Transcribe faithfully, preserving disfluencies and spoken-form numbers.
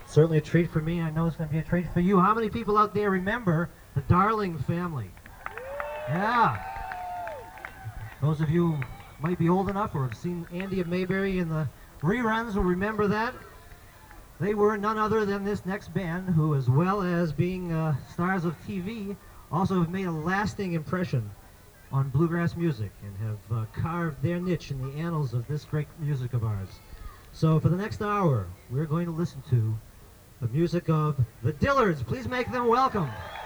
Certainly a treat for me. I know it's going to be a treat for you. How many people out there remember the Darling Family? Yeah. Those of you who might be old enough or have seen Andy of Mayberry in the reruns will remember that. They were none other than this next band, who, as well as being uh, stars of T V, also have made a lasting impression on bluegrass music and have uh, carved their niche in the annals of this great music of ours. So for the next hour, we're going to listen to the music of the Dillards. Please make them welcome.